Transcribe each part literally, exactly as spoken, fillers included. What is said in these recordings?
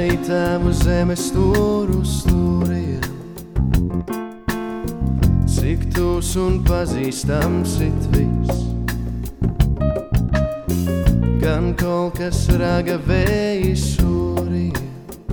tavu zemes stūru stūriem. Cik tūs un pazīstams it viss, gan kaut kas raga vēji sūriem,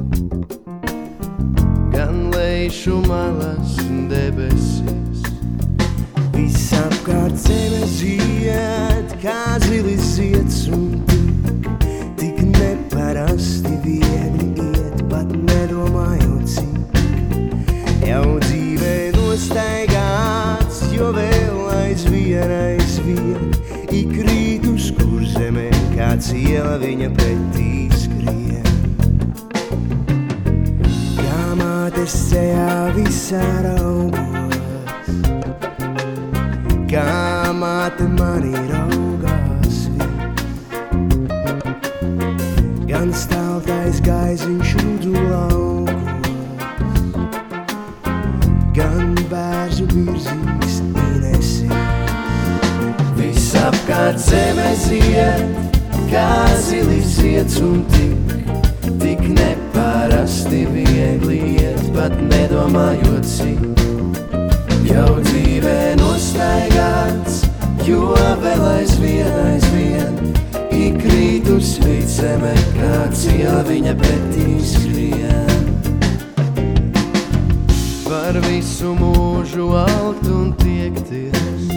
gan lejšu malas debesis. Visapkārt zeme zied, kā zilis zieds un tik, tik neparasti viegli iet, pat nedomājot cik. Jau dzīvē nostaigāts, jo vēl aizvien, aizvien ik rīt uz kur zemē, kāds iela viņa pretī skrien. Kā mātes sejā visā raugos, kā māte mani raugās vien, gan stāvtais gaiziņš rudzu laukos, gan bērzu virzīs inesīs. Visapkārt zeme zied, kā zilis zieds un tik, tik neparasti viegli iet, pat nedomājot cik. Jau dzīvē nostaigāts, jo vēl aizvien, aizvien ik rīt uz vidzeme, kāds iela viņa pretī skrien. Var visu mūžu augt un tiekties,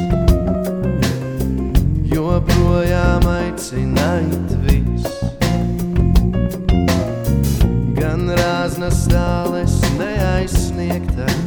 joprojām aicināt viss, gan rāznas tāles neaizsniegtas,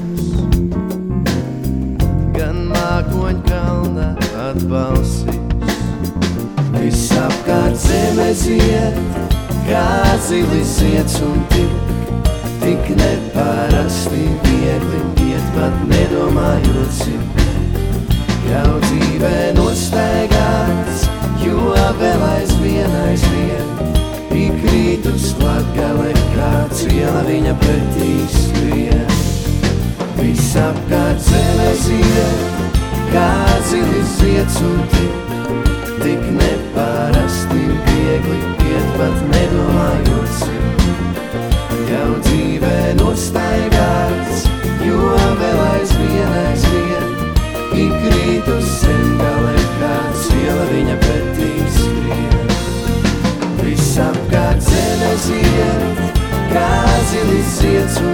gan mākoņkalna atbalsīs. Visapkārt zeme zied, kā zilis zieds un tik, tik neparasti viegli iet, pat nedomājot cik. Jau dzīvē nostaigāts, jo vēl aizvien, aizvien ik rīt uz Latgale, kāds iela viņa pretī skrien. Visapkārt zeme zied, kā zilis zieds un tik, tik neparasti viegli iet, pat nedomājot cik. Jau dzīvē nostaigāts, jo vēl aizvien, aizvien ik rīt uz Zemgale, kāds iela viņa pretī skrien. Visapkārt zeme zied, kā zilis zieds un